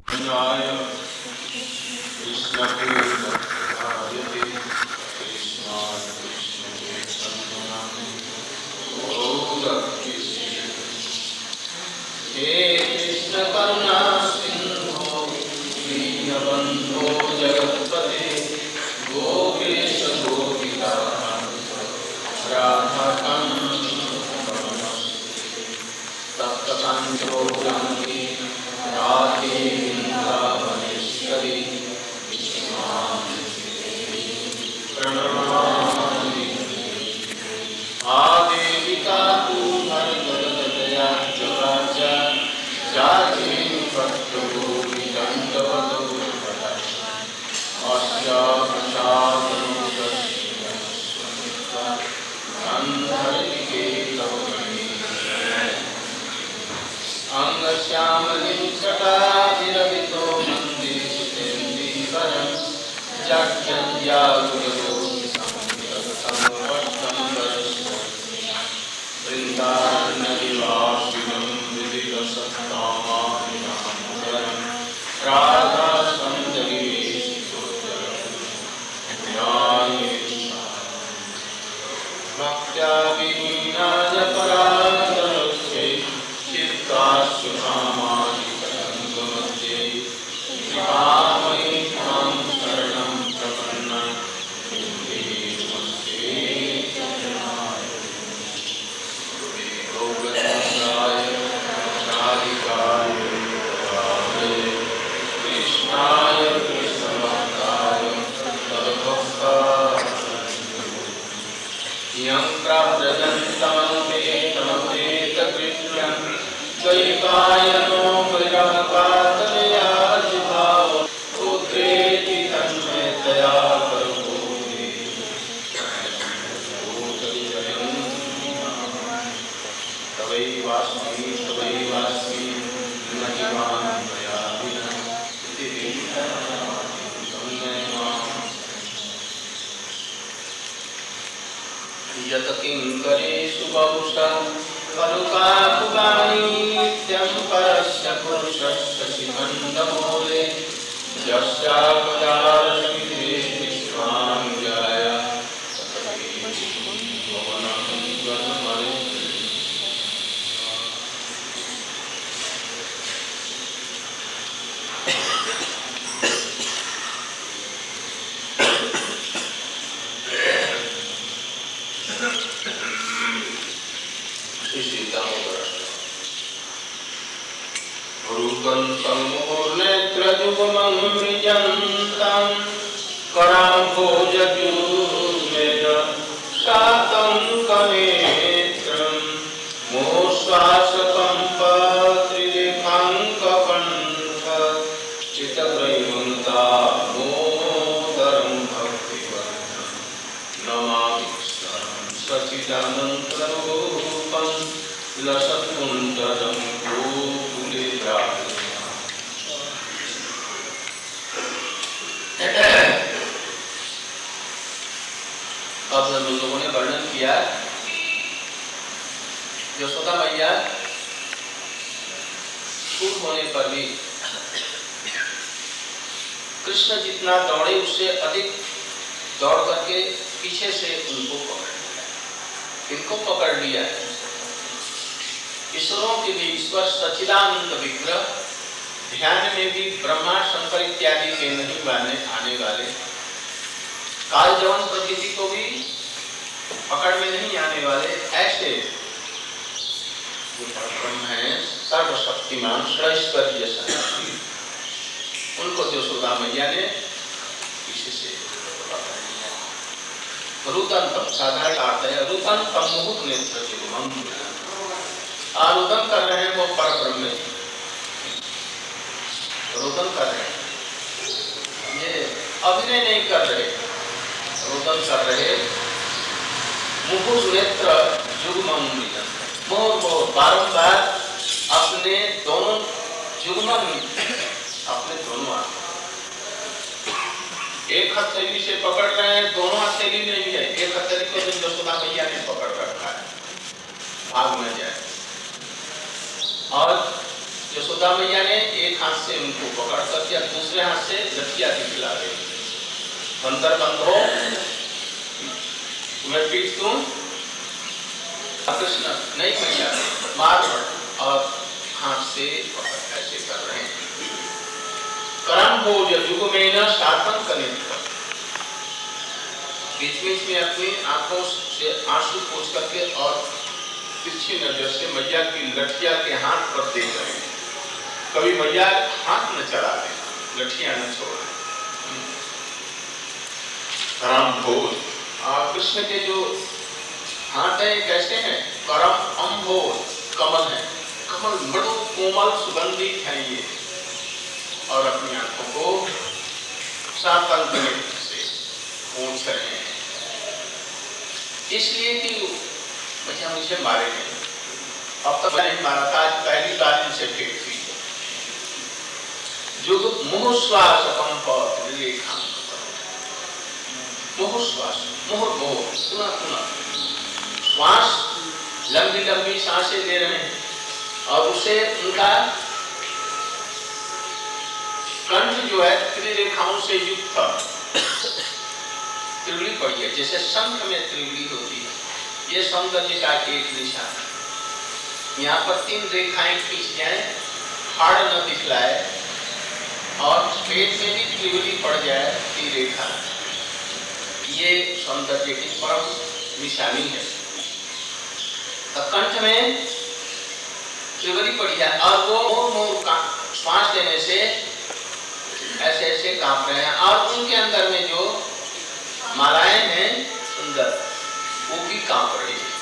कृष्णाय कृष्णपूर्णभारते कृष्णाय कृष्णचैतन्यनामिने हे कृष्ण करुणा सिंधो दीनबंधो जगत्पते गोपेश गोपिका राधाकान्त तप्तकान्तो जानकी राधे वृन्दावनेश्वरी प्रणमामि आदेविका तु हरदया जगाचा जाति भक्तगोपी दण्डवतो अस्या प्रसादनुदस्यस्वमित्वा गन्धर्विकेतवगणी अंगश्यामलिं शटाभिरवितो मन्दिरं जगज्जागुरो वृन्दावननिवासिनं विदितसत्तामाभिरामं राधा भक्त्या विहीनाय पराधरस्यै चित्ताशुभामादिकरङ्गमध्ये श्रीकामयि त्वां शरणं प्रपन्नं गौरचन्द्राय राधिकाय कृष्णाय कृष्णभक्ताय तद्भक्ताय यं प्रव्रजन्तमनुपेतमपेतकृत्यं द्वैपायनो विरहकातरया जिभाव पुत्रेति तन्मयतया करोति तवैवास्मि न जीवामि त्वया विना इति यत किङ्करेषु बहुशः करुकाकुगानि नित्यं परस्य पुरुषस्य शिखण्डमूले यस्यापदारसमिते विश्वानुजाय रूपन्तं मुहुर्नेत्रयुगमं मृजन्तं कराम्भोजद्युमेन शातं कनेत्रं मोश्वासकम्पत्रिलेखाङ्ककण्ठ चित्तग्रैवन्तामोदरं भक्तिवर्धनं नमामि सच्चिदानन्दरूपं लसत्कुण्डलं अब हम लोगों ने वर्णन किया यशोदा मैया खूब होने पर भी कृष्ण जितना दौड़े उससे अधिक दौड़ करके पीछे से उनको पकड़ लिया। ईश्वरों के भी ईश्वर सच्चिदानंद विग्रह ध्यान में भी ब्रह्मा शंकर इत्यादि के नहीं आने वाले काल जवन प्रकृति को भी पकड़ में नहीं आने वाले ऐसे जो परब्रह्म है सर्वशक्तिमान षडैश्वर्य सन्यासी उनको यशोदा मैया ने पीछे से पकड़ लिया। रुदंतम साधारण अर्थ है रुदंतम मुहुर नेत्र आरुदन कर रहे हैं वो परब्रह्म रुदन कर रहे हैं, ये अभिनय नहीं कर रहे, रुदन कर रहे। मुहुर नेत्र जुग्मम मृजन मोर बारंबार अपने दोनों जुग्मम अपने दोनों एक हथेली से पकड़ रहे हैं, दोनों हथेली नहीं है, एक हथेली को यशोदा मैया ने पकड़ रखा है भाग न जाए। और यशोदा मैया ने एक हाथ से उनको पकड़ करके दूसरे हाथ से लठिया दिखला रहे, अंदर बंद हो, तुम्हें पीट दूं, कृष्ण नहीं भैया मार, और हाथ से ऐसे कर रहे हैं। करम भोज युग में न शासन करें, बीच बीच में अपनी आंखों से आंसू पोंछ करके और तिरछी नजर से मैया की लठिया के हाथ पर देख रहे हैं। कभी मैया हाथ न चला दे, लठिया न छोड़े। करम भोज, कृष्ण के जो हाथ है कैसे हैं? करम अम्भोज, कमल है, कमल मृदु कोमल सुगंधित है ये, और अपनी आंखों को सातल से पोंछ रहे हैं, इसलिए कि भैया मुझे मारे नहीं, अब तक नहीं मारा था, आज पहली बार इनसे भेंट हुई। जो मुह श्वास मुह श्वास, मुह सुना सुना श्वास, लंबी लंबी सांसें ले रहे हैं, और उसे उनका कंठ जो है त्रिरेखाओं से युक्त था, त्रिवली पड़ी है, जैसे शंख में त्रिवली होती है, ये सौंदर्य का एक निशान है। यहाँ पर 3 रेखाएं खींच जाए, हाड़ न दिखलाए, और पेट में भी त्रिवली पड़ जाए, 3 रेखा, ये सौंदर्य की परम निशानी है। कंठ में त्रिवली पड़ी है, और वो मोर का श्वास लेने से ऐसे ऐसे कांप रहे हैं, और उनके अंदर में जो मालाएं हैं सुंदर, वो भी कांप रही है।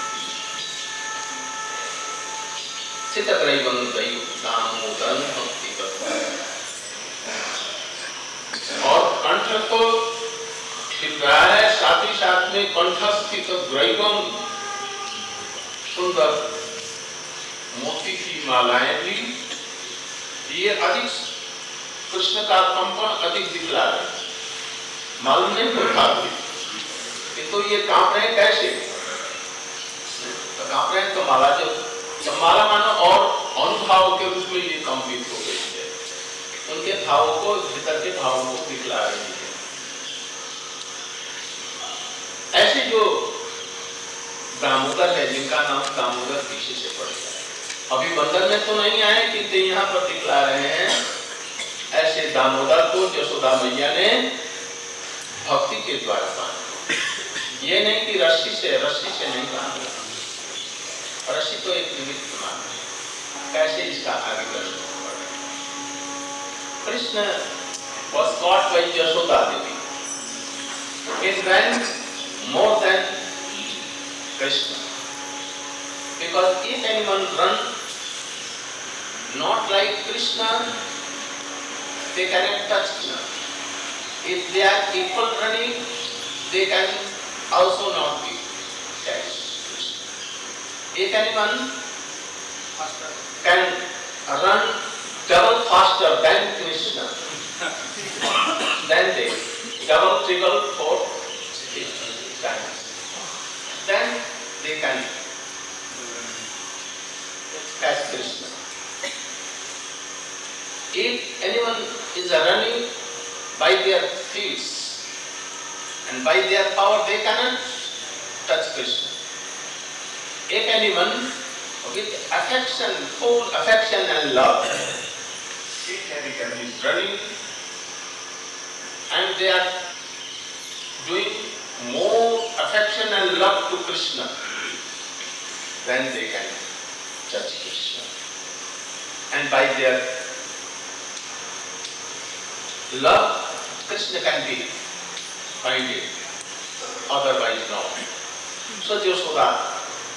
और कंठ को छिप रहा है, साथ ही साथ में कंठस्थित ग्रैवम सुंदर मोती की मालाएं भी, ये अधिक कृष्ण का कंपन अधिक दिखला रहे, मालूम नहीं होता किंतु ये कांप रहे कैसे? तो कांप रहे तो माला जब माला मानो और अनुभाव के रूप में ये कंपित हो गई है, उनके भावों को, भीतर के भावों को दिखला रही है। ऐसे जो दामोदर है, जिनका नाम दामोदर पीछे से पड़ता है, अभी बंदर में तो नहीं आए किंतु यहाँ पर दिखला रहे हैं। ऐसे दामोदर को यशोदा मैया ने भक्ति के द्वारा बांधा, ये नहीं कि रस्सी से नहीं बांधा, रस्सी तो एक निमित्त मात्र है। कैसे इसका आगे दर्शन Krishna was caught by Yashoda Devi. He ran more than Krishna, because if anyone run not like Krishna, they cannot touch Krishna. If they are equal running, they can also not be touched. If anyone can run double faster than Krishna, then they double, triple, four times. Then they can catch Krishna. If anyone is running by their feet and by their power, they cannot touch Krishna. If anyone with affection, full affection and love, if anyone is running and they are doing more affection and love to Krishna, then they can touch Krishna. And by their love, Krishna can be binded, otherwise no. So Yashoda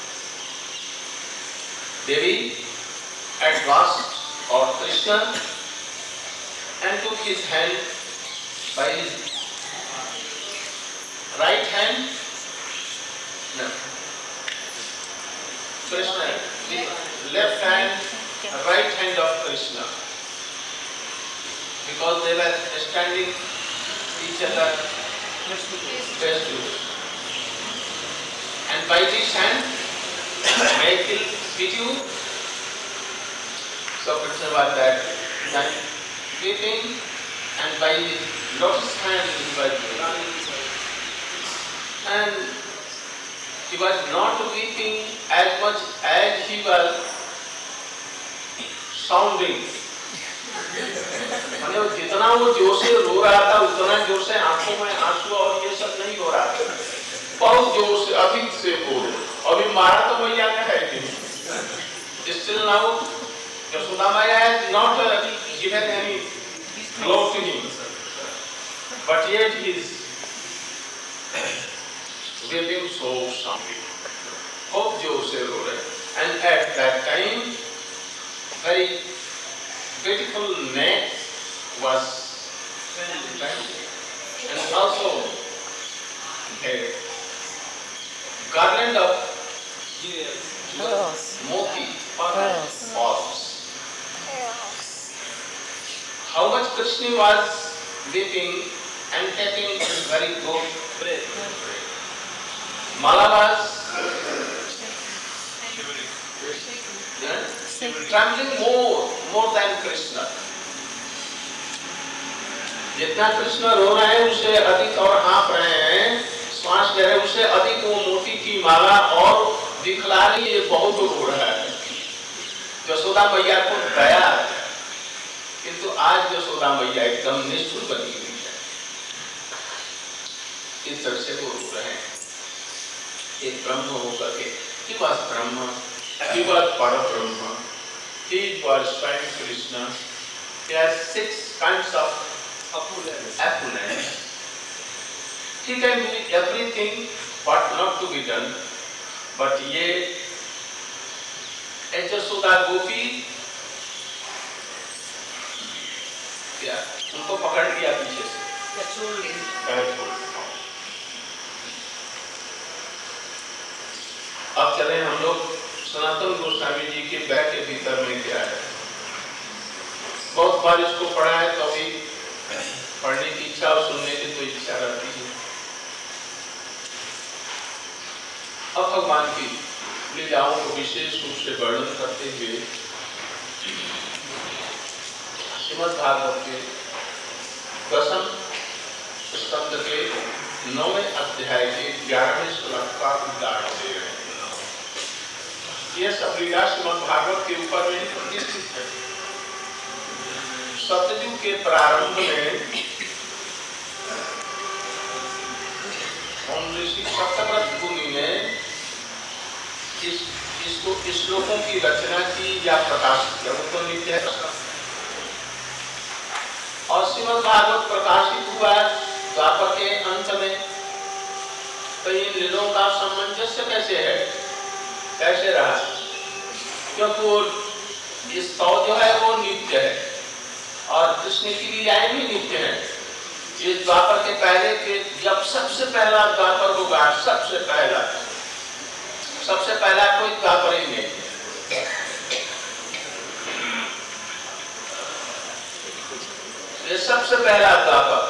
Devi advanced on Krishna and took his hand by his right hand. No. Krishna, the left hand, right hand of Krishna. Because they were standing each other face to face. And by this hand, may I kill you? So Krishna was that and weeping, and by his lotus hand he was weeping. And he was not weeping as much as he was sounding. माने जितना वो जोर से रो रहा था उतना जोर से आंखों में आंसू और ये सब नहीं हो रहा था, बहुत जोर से अधिक से बोल। अभी मारा तो मैया ने है नहीं, still now Yashoda Maya has not given any blow to him, but yet he is weeping so softly, बहुत जोर से रो रहे। And at that time very beautiful neck was and also a garland of moti pearls. How much Krishna was weeping and taking very good Mala was trembling more than Krishna. जितना कृष्ण रो रहे हैं उससे अधिक और हाँफ रहे हैं, श्वास ले रहे हैं उससे अधिक वो मोती की माला और दिखला रही है, बहुत रो रहा है। यशोदा मैया को दया है, किंतु आज यशोदा मैया एकदम निष्ठुर बनी हुई है, इस तरह से वो रो रहे हैं। एक ब्रह्म होकर के he was Brahma, he was Parabrahma, he was Swami Krishna. He has 6 kinds of opulence. He can do everything what not to be done, but ये यशोदा गोपी क्या उनको पकड़ लिया पीछे से। अब चले हम लोग सनातन गोस्वामी जी के बैग के भीतर में क्या है। बहुत बार इसको पढ़ा है, कभी पढ़ने की इच्छा और सुनने की तो इच्छा रहती है। अब भगवान की लीलाओं को विशेष रूप से वर्णन करते हुए श्रीमद् भागवत के 10वें स्कंद के 9वें अध्याय के 11वें श्लोक का उदाहरण दे रहे हैं। यह सब लीला श्रीमद् भागवत के ऊपर में प्रतिष्ठित है। सतयुग के प्रारंभ में ऋषि सत्यव्रत मुनि ने इसको श्लोकों की रचना की या प्रकाशित किया, वो तो नित्य है। और श्रीमद् भागवत प्रकाशित हुआ द्वापर के अंत में, तो इन लीलों का सामंजस्य कैसे है, कैसे रहा? क्योंकि वो इस जो है वो नित्य है और कृष्ण की लीलाएं भी नित्य हैं। इस द्वापर के पहले के जब सबसे पहला द्वापर होगा, सबसे पहला कोई द्वापर ही नहीं, ये सबसे पहला द्वापर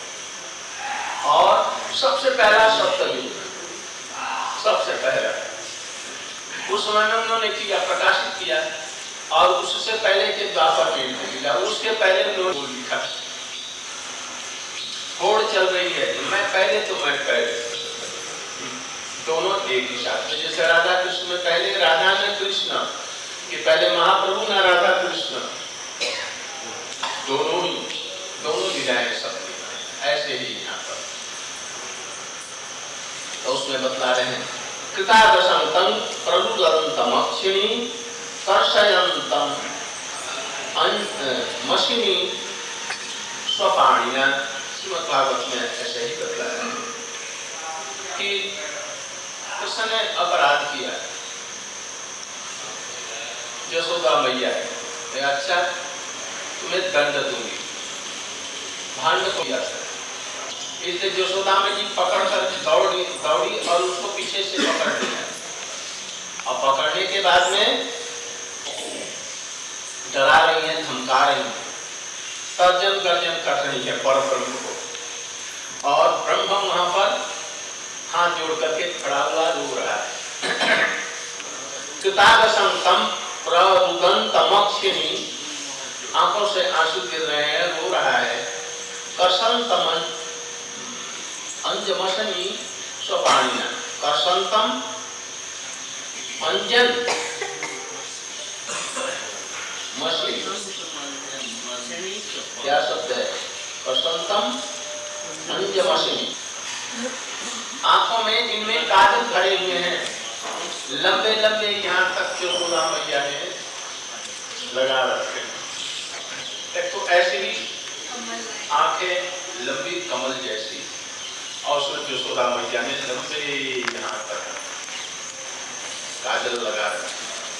और सबसे पहला सप्तयुग, सबसे पहला उस समय में उन्होंने किया, प्रकाशित किया। और उससे पहले के द्वापर में लिखा, उसके पहले उन्होंने लिखा। होड़ चल रही है, मैं पहले तो मैं पहले, दोनों एक ही साथ में। जैसे राधा कृष्ण में पहले राधा ने कृष्ण कि पहले महाप्रभु ना राधा कृष्ण, दोनों लीलाएं सब ऐसे ही यहाँ पर। तो उसमें बतला रहे हैं कृतादशंतं प्रलुदन्तं अक्षिणी कर्षयन्तं मशीनी स्वपाणिना। श्रीमद् भागवत में ऐसे ही बतलाया है कि कृष्ण ने अपराध किया, यशोदा मैया अच्छा तुम्हें दंड दूंगी, भांड को किया था। इसलिए यशोदा में जी पकड़ कर दौड़ी और उसको पीछे से पकड़ लिया, और पकड़ने के बाद में डरा रही है, धमका रही है, तर्जन गर्जन कर रही है परब्रह्म को। और ब्रह्म वहां पर हाथ जोड़ करके खड़ा हुआ रो रहा है। कृतादशंतं प्ररुदन्तमक्षिणी आंखों से आंसू गिर रहे हैं, रो रहा है। कर्षन्तम अंजमशनी स्वपाणिना। कर्षन्तम अंजन मछली क्या शब्द है? कर्षन्तम अंजमशनी। आंखों में जिनमें काजल भरे हुए हैं, लंबे लंबे यहाँ तक जो यशोदा मैया ने लगा रखे। एक तो ऐसी ही आंखें लंबी कमल जैसी, और उसमें यशोदा मैया ने लंबे यहाँ तक काजल लगा रखे।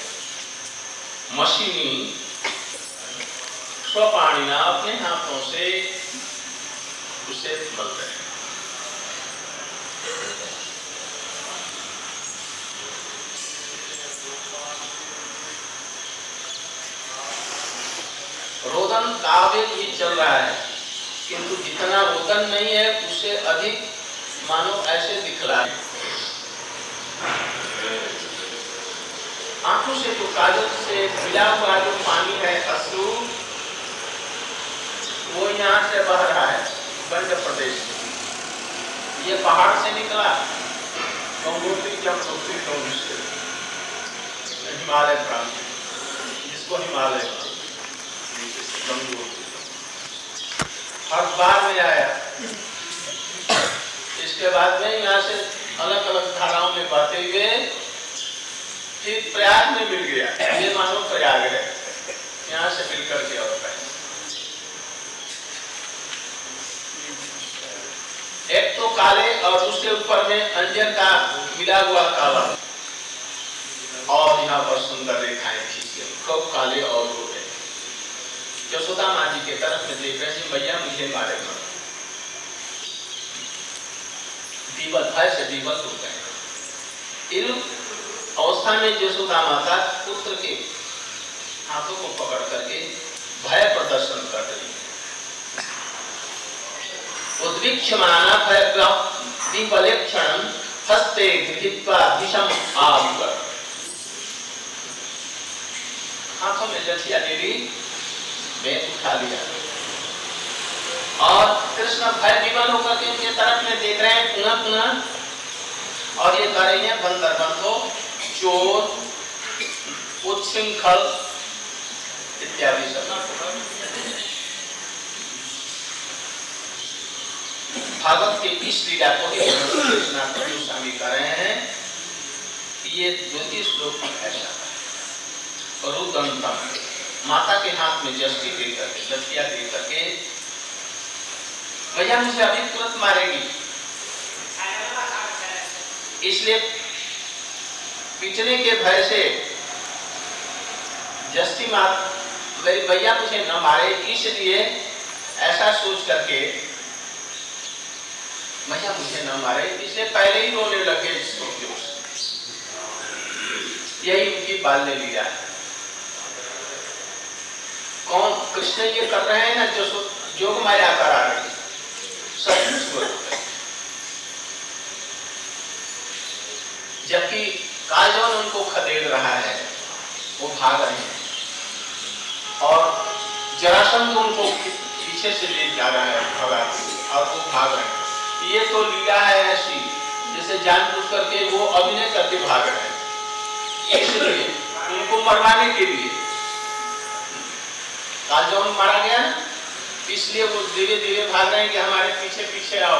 मशीनी स्वपाणिना, अपने हाथों से उसे मल रहे हैं। रोदन काव्य भी चल रहा है, किंतु जितना रोदन नहीं है उससे अधिक मानो ऐसे दिख रहा है। आंखों से जो काजल से मिला हुआ जो पानी है अश्रु, वो यहाँ से बह रहा है बंद प्रदेश में। ये पहाड़ से निकला गंगोत्री से हिमालय प्रांत, जिसको हिमालय हर बार में आया। इसके बाद में यहाँ से अलग अलग धाराओं में बहते हुए फिर प्रयाग में मिल गया। ये मानो प्रयाग है, यहाँ से मिलकर के और एक तो काले और उसके ऊपर में अंजन का मिला हुआ काला, और यहाँ पर सुंदर रेखाएं खींची, खूब काले और गोरे। यशोदा माँ जी के तरफ में देख रहे हैं, मैया मुझे मारेगा। दीवल भय से दीवल हो गए। इन अवस्था में यशोदा माता पुत्र के हाथों को पकड़ करके भय प्रदर्शन कर रही है। उद्विक्षमाना विपलेक्षणं हस्ते गृहीत्वा भीषम आविवर। हाथों में लठिया ले ली, बेत उठा लिया, और कृष्ण भय विवल होकर के उनके तरफ में देख रहे हैं पुनः पुनः, और ये कह रही है बंदर बंधो, चोर, उच्छृंखल इत्यादि सब। भागवत के इस लीला को स्वामी कर रहे हैं। ये द्वितीय श्लोक में ऐसा है, रुदंतम, माता के हाथ में जस्ती देकर के, लठिया देकर के, भैया मुझे अभी तुरंत मारेगी, इसलिए पीटने के भय से जस्ती मात भैया मुझे न मारे, इसलिए ऐसा सोच करके भैया मुझे न मारे, इसलिए पहले ही रोने लगे। यही उनकी बाल्य लीला है। कौन? कृष्ण ये कर रहे हैं ना, जो जोग माया करा रही, जबकि काजौन उनको खदेड़ रहा है, वो भाग रहे हैं, और जरासंध उनको पीछे से ले जा रहा है भगा, और वो भाग रहे हैं। ये तो लीला है ऐसी, जैसे जानबूझ करके वो अभिनय करके भाग रहे हैं, इसलिए उनको मरवाने के लिए। कालजौन मारा गया, इसलिए वो धीरे धीरे भाग रहे हैं कि हमारे पीछे पीछे आओ।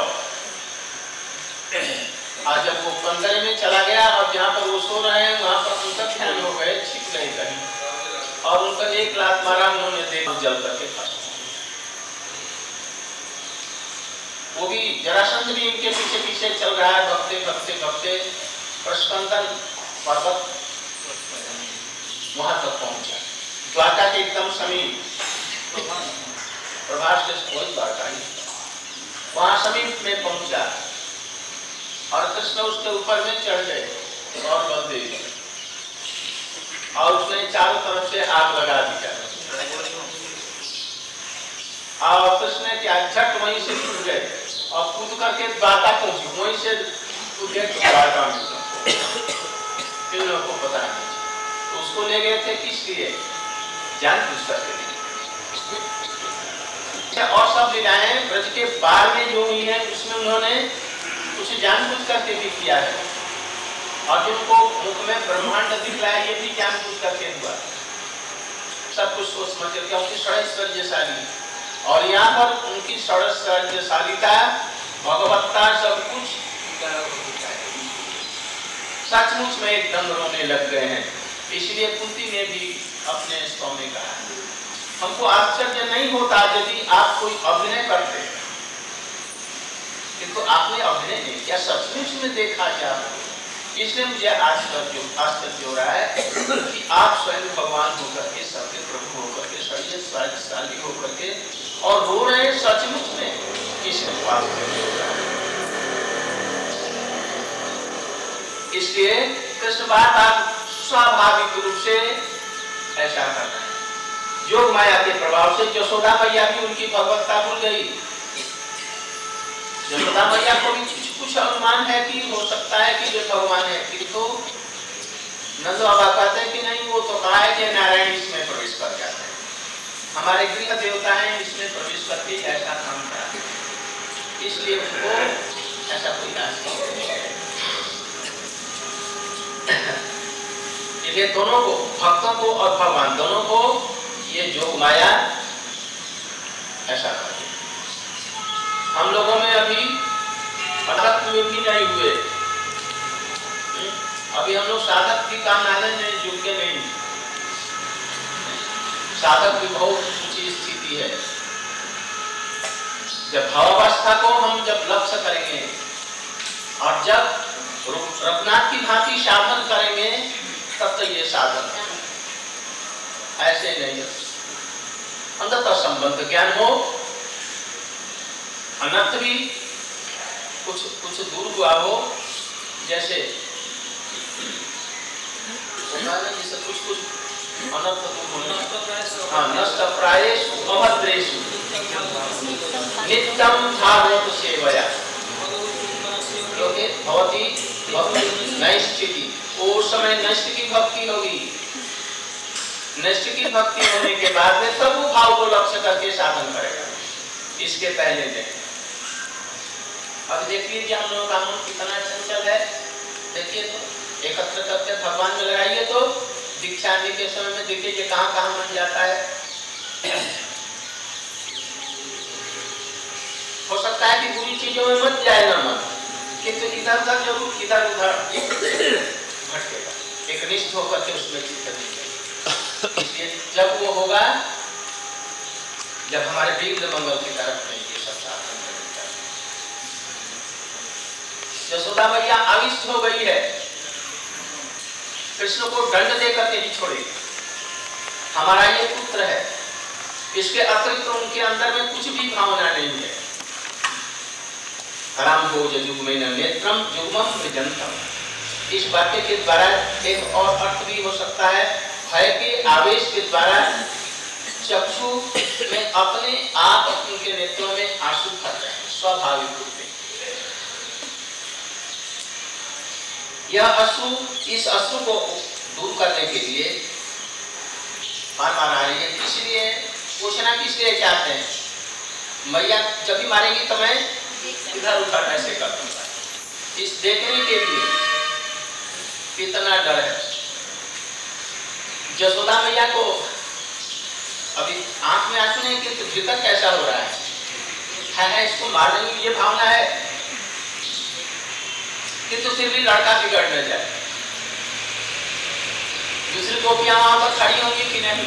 आज जब वो पंदरे में चला गया, और जहाँ पर वो सो रहे हैं वहां पर उनका ध्यान हो गए, छिप नहीं कहीं, और उनका एक लात मारा, उन्होंने देख जल करके फंस। वो भी जरासंध भी इनके पीछे पीछे चल रहा है, भगते भगते भगते प्रस्कंदन पर्वत वहां तक पहुंचा, द्वारका के एकदम समीप। प्रभास के कोई द्वारका ही, वहां समीप में पहुंचा, और कृष्ण उसके ऊपर में चढ़ गए और बलदेव, और उसने चारों तरफ से आग लगा दिया, और कृष्ण क्या झट वहीं से छूट गए और कूद करके द्वारका पहुंची, वहीं से द्वारका में इन लोगों को पता नहीं। तो उसको ले गए थे किस लिए? जान पूछ करके, के बाद में जो हुई है उसमें उन्होंने उसे जानबूझ करके भी किया है। अर्जुन को मुख में ब्रह्मांड दिखलाया, ये भी जानबूझ करके हुआ, सब कुछ सोच समझ करके, उनकी षड्यंत्रशाली। और यहाँ पर उनकी षड्यंत्रशालीता, भगवत्ता, सब कुछ सचमुच में एकदम रोने लग गए हैं। इसलिए कुंती ने भी अपने स्तव में कहा, हमको आश्चर्य नहीं होता यदि आप कोई अभिनय करते, किंतु आपने अभिनय नहीं किया, सचमुच में देखा क्या। इसलिए मुझे आश्चर्य हो रहा है कि आप स्वयं भगवान होकर के, सबके प्रभु होकर के, षड्यंत्रशाली होकर के और रो रहे हैं सचमुच में। इसलिए कृष्ण बात आप स्वाभाविक रूप से ऐसा करना है। योग माया के प्रभाव से यशोदा मैया भी उनकी भगवत्ता भूल गई। यशोदा मैया को भी कुछ अनुमान है कि हो सकता है कि ये भगवान है, किंतु नंद बाबा कहते हैं कि नहीं, वो तो कहा है कि नारायण इसमें प्रवेश कर जाते हैं, हमारे गृह देवता हैं, इसमें प्रवेश करके ऐसा काम करा, इसलिए उनको ऐसा कोई नहीं है। इसलिए दोनों को, भक्तों को और भगवान दोनों को ये जोग माया ऐसा कर। हम लोगों में अभी साधक में भी नहीं हुए, अभी हम लोग साधक की काम नाले में जुड़ के नहीं, साधक की बहुत ऊंची स्थिति है। जब भावावस्था को हम जब लक्ष्य करेंगे और जब रघुनाथ की भांति साधन करेंगे, तब तो ये साधन है, ऐसे नहीं। अंततः संबंध ज्ञान हो, अनर्थ भी कुछ दूर हुआ हो, जैसे कुछ अनर्थ दूर होने, हाँ, नष्ट प्रायेषु अभद्रेषु नित्यं भागवत सेवया, क्योंकि भवती नैष्ठिकी, उस समय नष्ट की भक्ति होगी, नष्ट की भक्ति होने के बाद में तब वो भाव को लक्ष्य करके साधन करेगा, इसके पहले नहीं। अब देख लीजिए हम लोगों का मन कितना चंचल है, देखिए तो एकत्र करके भगवान में लगाइए तो दीक्षा आदि के समय में देखिए कहाँ कहाँ मन जाता है। हो सकता है कि बुरी चीजों में मत जाए ना मन, किंतु इधर उधर जरूर, इधर उधर भटकेगा, एक निष्ठ होकर के उसमें चित्त नहीं। इसलिए जब वो होगा, जब हमारे विघ्न मंगल की तरफ नहीं, ये सब साधन करता है। यशोदा मैया आविष्ट हो गई है, कृष्ण को दंड दे करके ही छोड़ेगी, हमारा ये पुत्र है, इसके अतिरिक्त उनके अंदर में कुछ भी भावना नहीं है। राम भोज जुग्मेन नेत्रम जुग्मं विजंतम, इस वाक्य के द्वारा एक और अर्थ भी हो सकता है, भय के आवेश के द्वारा चक्षु में अपने आप उनके नेत्रों में आंसू भर रहे हैं स्वाभाविक रूप में। यह अश्रु, इस अश्रु को दूर करने के लिए बार बार आ रही है। इसलिए पूछना किस लिए चाहते हैं, मैया जब भी मारेगी तो मैं इधर उधर ऐसे कर दूंगा, इस देखने के लिए कितना डर है। यशोदा मैया को अभी आंख में आंसू नहीं, किंतु भीतर कैसा हो रहा है इसको मारने की ये भावना है, किंतु फिर भी लड़का बिगड़ न जाए। दूसरी गोपियां वहां पर खड़ी होंगी कि नहीं,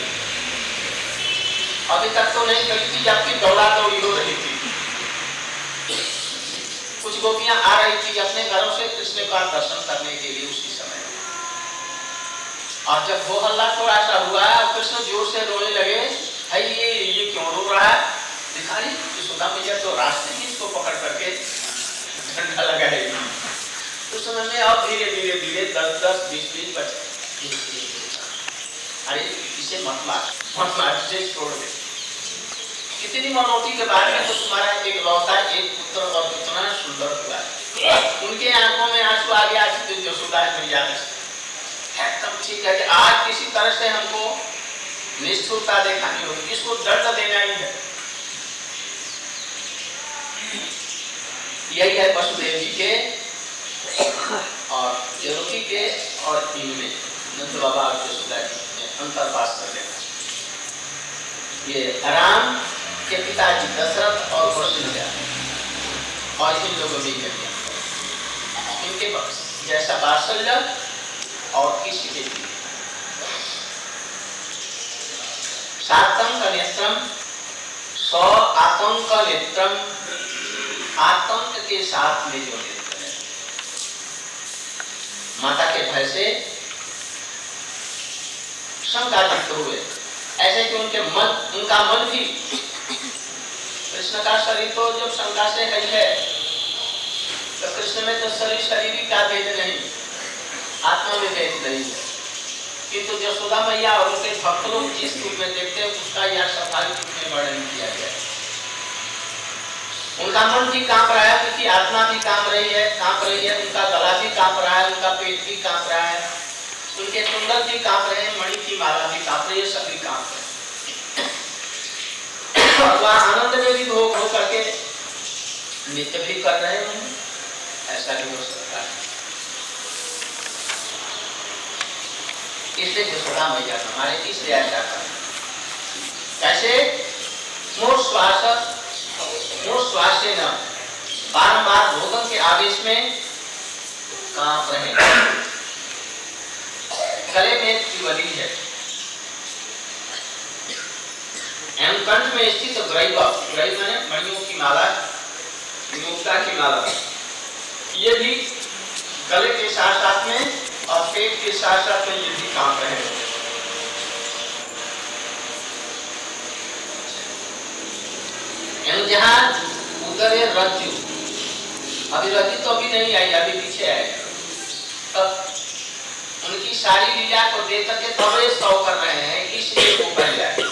अभी तक तो नहीं खड़ी थी, जबकि दौड़ा दौड़ी हो रही थी। कुछ गोपियां आ रही थी अपने घरों से कृष्ण का दर्शन करने के लिए उसी समय, और जब वो हल्ला थोड़ा सा हुआ, कृष्ण जोर से रोने लगे, भाई ये क्यों रो रहा है, भिखारी यशोदा मैया तो रास्ते में इसको पकड़ करके डंडा लगाएगी। उस समय में अब धीरे धीरे धीरे 10-10, 20-20 बचे, अरे इसे मत मार, इसे छोड़ दे। कितनी मनोती के बारे में तो तुम्हारा एक लौता एक पुत्र और कितना सुंदर हुआ, उनके आंखों में आंसू आ गया, यशोदा मैया एकदम ठीक है कि आज किसी तरह से हमको निष्ठुरता दिखानी होगी, इसको दर्द देना ही है। यही है वसुदेव जी के और देवकी के और इनमें नंद बाबा और यशोदा जी में अंतर पास कर लेना। ये राम के पिताजी दशरथ और कौशल्या और इन लोगों में कन्या, इनके जैसा वात्सल्य और किसी के भी। सातंक नेत्रम सौ आतंक नेत्रम, आतंक के साथ में जो नेत्र है, माता के भय से शंकाचित हुए, ऐसे कि उनका मन भी, कृष्ण का शरीर तो जब शंका से है तो कृष्ण में तो शरीर का भेद नहीं, आत्मा में भेद नहीं है, किंतु यशोदा मैया और उनके भक्त लोग जिस रूप में देखते हैं उसका यह स्वाभाविक रूप में वर्णन किया गया है। उनका मन भी कांप रहा है, उनकी आत्मा भी कांप रही है, उनका गला भी कांप रहा है, उनका पेट भी कांप रहा है, उनके कुंडल भी कांप रहे हैं, मणि की माला भी कांप रही है, सभी कांप रहे हैं। वह आनंद में भी भोग हो करके नृत्य भी कर रहे हैं, ऐसा भी हो सकता है। इसलिए यशोदा मैया हमारे इसलिए ऐसा कर कैसे मोर श्वास से न बारंबार भोगन के आवेश में कांप रहे हैं। गले में त्रिवली है, कंठ में स्थित ग्रैव माने मणियों की माला, मुक्ता की माला, ये भी गले के साथ साथ में और पेट के साथ साथ में ये भी कांप रहे हैं। जहाँ उधर है रज्जु, अभी रज्जु तो अभी नहीं आई, अभी पीछे आएगा, तब उनकी सारी लीला को देख करके थोड़े सौ कर रहे हैं, इसलिए वो बन जाए।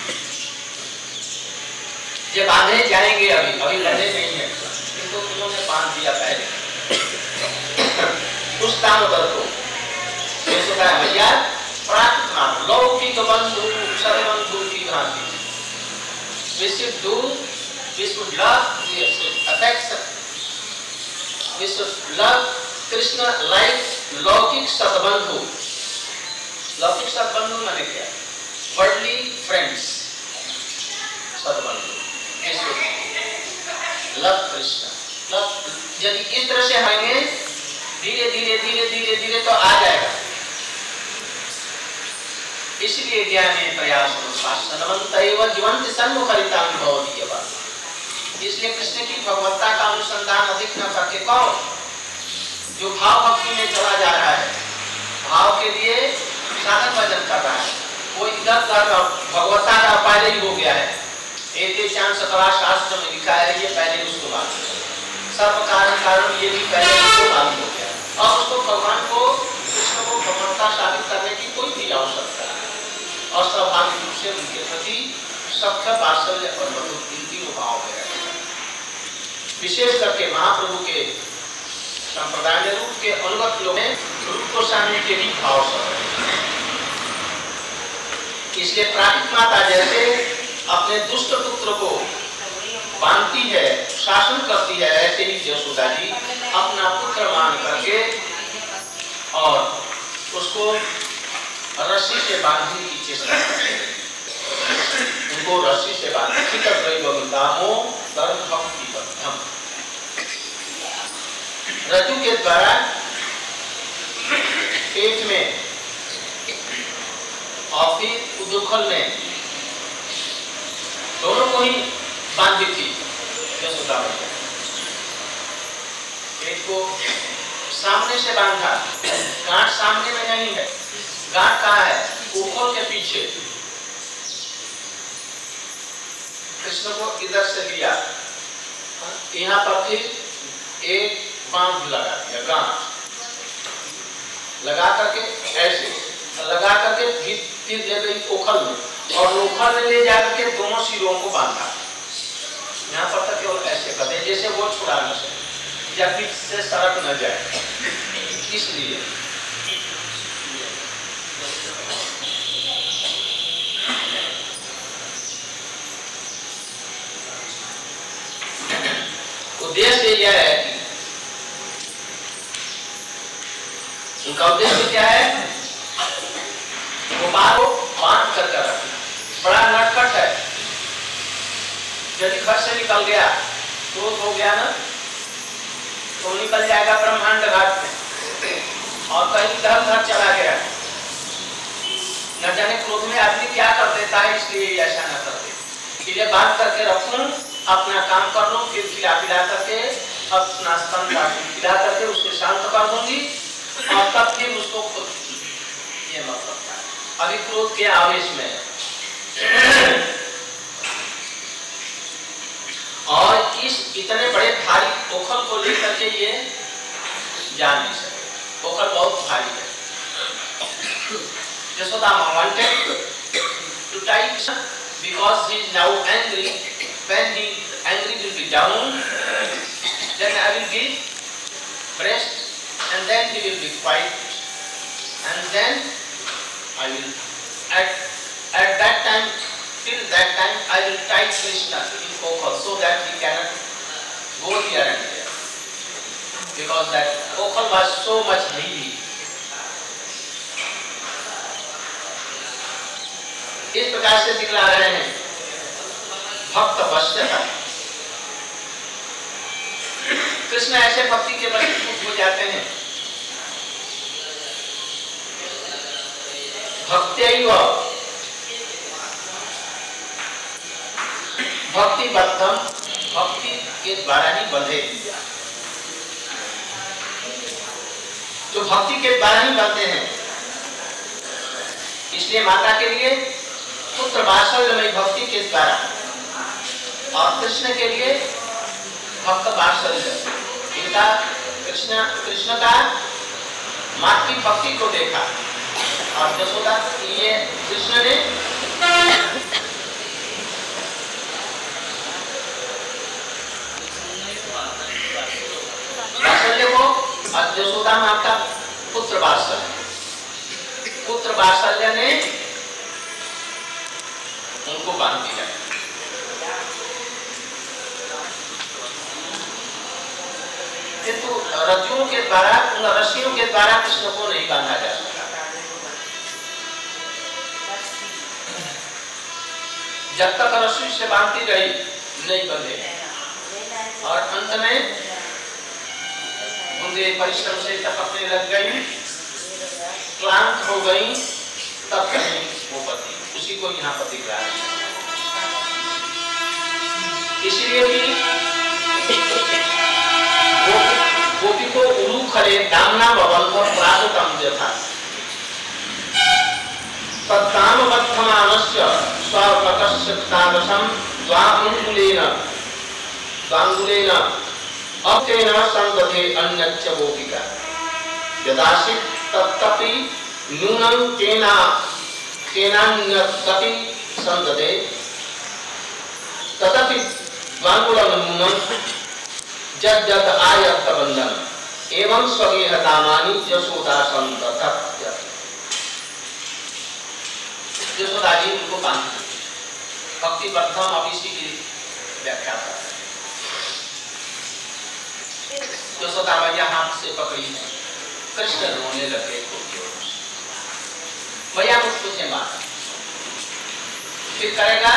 ये बांधे जाएंगे, अभी बंधे नहीं है, किंतु उन्होंने बांध दिया पहले उस दामोदर को। भैया प्राकृत लौकिक बंधु सर्वबंधु की भांति, we should love affection, we should love Krishna like लौकिक सद्बंधु। लौकिक सद्बंधु माने क्या? वर्ल्डली फ्रेंड्स, सद्बंधु। लव कृष्ण, यदि इस तरह से आएंगे धीरे धीरे तो आ जाएगा। इसलिए ज्ञाने प्रयास इसलिए कृष्ण की भगवत्ता का अनुसंधान अधिक न करके कौन जो भाव भक्ति में चला जा रहा है, भाव के लिए साधन भजन कर रहा है, वो इधर भगवत्ता का पहले ही हो गया है। एते चांद सकला शास्त्र में लिखा है, ये पहले उसको मालूम है, सर्व कारण ये भी पहले उसको मालूम हो गया। अब उसको भगवान को, कृष्ण को भगवत्ता साबित करने की कोई भी आवश्यकता है, और स्वाभाविक रूप से उनके प्रति सख्य वात्सल्य और मधुर तीनों भाव में रहता है। विशेष करके महाप्रभु के संप्रदाय रूप के अनुगत लोग हैं, रूप गोस्वामी के भी भाव सब। इसलिए प्राकृत माता जैसे अपने दुष्ट पुत्र को बांधती है, शासन करती है, ऐसे ही यशोदा जी अपना पुत्र मान करके और उसको रस्सी से बांधने की चेष्टा करते हैं। उनको रस्सी से बांधने रज्जु के द्वारा पेट में और फिर उदुखल में दोनों को ही बांधी थी यशोदा मैया। पेट को सामने से बांधा, गांठ सामने में नहीं है, गांठ कहाँ है? उखल के पीछे। कृष्ण को इधर से लिया, यहाँ पर फिर एक बांध लगा दिया, गांठ लगा करके ऐसे लगा करके फिर ले गई ओखल में, और ओखल में ले जाकर के दोनों सिरों को बांधा। यहाँ पर तक केवल ऐसे करते जैसे वो छुड़ा न सके या पीठ से सड़क न जाए, इसलिए उद्देश्य यह है कि उनका उद्देश्य क्या है? गोपाल को बांध कर रखना। बड़ा नटखट है, यदि घर से निकल गया, क्रोध हो गया ना, तो निकल जाएगा ब्रह्मांड घाट में और कहीं घर चला गया। न जाने क्रोध में आदमी क्या कर देता है, इसलिए ऐसा न करते। इसलिए बांध करके रखूं, अपना काम कर लूं, फिर खिला पिला करके अपना स्तन खिला करके उसको शांत कर दूंगी और तब फिर उसको खुद, ये मतलब था। अभी क्रोध के आवेश में और इस इतने बड़े भारी पोखर को लेकर के ये जा नहीं सके। पोखर बहुत भारी है। Yashoda wanted to tie because he is now angry. When he angry will be down, then I will give breast, and then he will be quiet, and then I will at that time, till that time I will tie Krishna in pokhar so that he cannot go here and there, because that pokhar was so much heavy. इस प्रकार से दिखला रहे हैं भक्त वश्यता। कृष्ण ऐसे भक्ति के वश हो जाते हैं। भक्त्यैव भक्तिबद्धम, भक्ति के द्वारा ही बंधे। जो भक्ति के द्वारा ही बंधे हैं, इसलिए माता के लिए पुत्र वात्सल्यमयी भक्ति के द्वारा और कृष्ण के लिए भक्त वात्सल्य। इनका कृष्ण का मातृ भक्ति को देखा और यशोदा ये कृष्ण ने वात्सल्य को और यशोदा माता पुत्र वात्सल्य ने उनको बांध दिया। किंतु रज्जुओं के द्वारा, उन रस्सियों के द्वारा कृष्ण को नहीं बांधा जा सकता। जब तक रस्सी से बांधती रही नहीं बंधे, और अंत में उनके परिश्रम से टपकने लग गई, क्लांत हो गई, तब कहीं वो पति, उसी को यहाँ पर दिख रहा है। इसलिए भी गोपी को उलू खरे दामना बबंध प्रागतम यथा तत्कामबद्धमानस्य स्वपतस्य तादृशं द्वांगुलेन अप्तेन संदधे अन्यच्च गोपिका यदासि तत्तपि नूनं केनान्यत्तपि संदधे तदपि द्वांगुलं नूनं जद आयत्त बंधन एवं स्वगेह दामानि यशोदा संतत्य। यशोदा जी उनको बांध भक्ति प्रथम अब इसी की व्याख्या कर रहे हैं। यशोदा मैया हाथ से पकड़ी है, कृष्ण रोने लगे खूब जोर से। मैया मुझको से मारा, फिर करेगा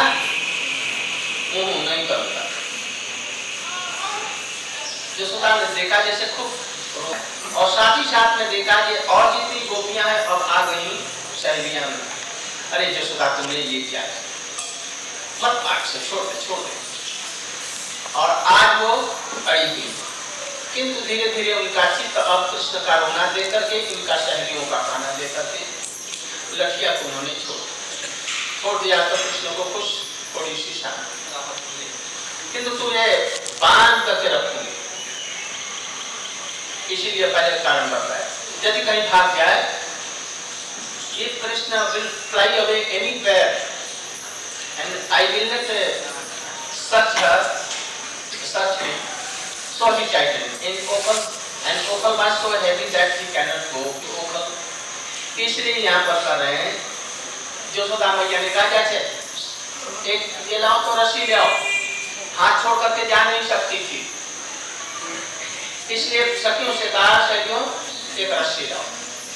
नहीं करूंगा। यशोदा ने देखा जैसे खूब, और साथ ही साथ में देखा कि और जितनी गोपियां हैं अब आ गई सहेलियां में। अरे यशोदा तुमने ये क्या है, मत पाठ से छोड़ दे। और आज वो अड़ी हुई, किंतु धीरे धीरे उनका चित्त अब कृष्ण का रोना देकर के, इनका सहेलियों का खाना देकर के लठिया को उन्होंने छोड़ दिया। तो कृष्ण को खुश थोड़ी सी शांति, किंतु तुम्हें बांध करके रखूंगी। इसीलिए पहले कारण बताया, यदि कहीं भाग जाए, if Krishna will fly away anywhere and I will not search him, so he tightened in Okal, and Okal was so heavy that he cannot go to Okal. इसलिए यहाँ पर कर रहे हैं, यशोदा मैया ने कहा जैसे एक ये लाओ तो रस्सी ले आओ, हाथ छोड़ करके जा नहीं सकती थी, इसलिए सखियों से कहा, सखियों एक रस्सी लाओ।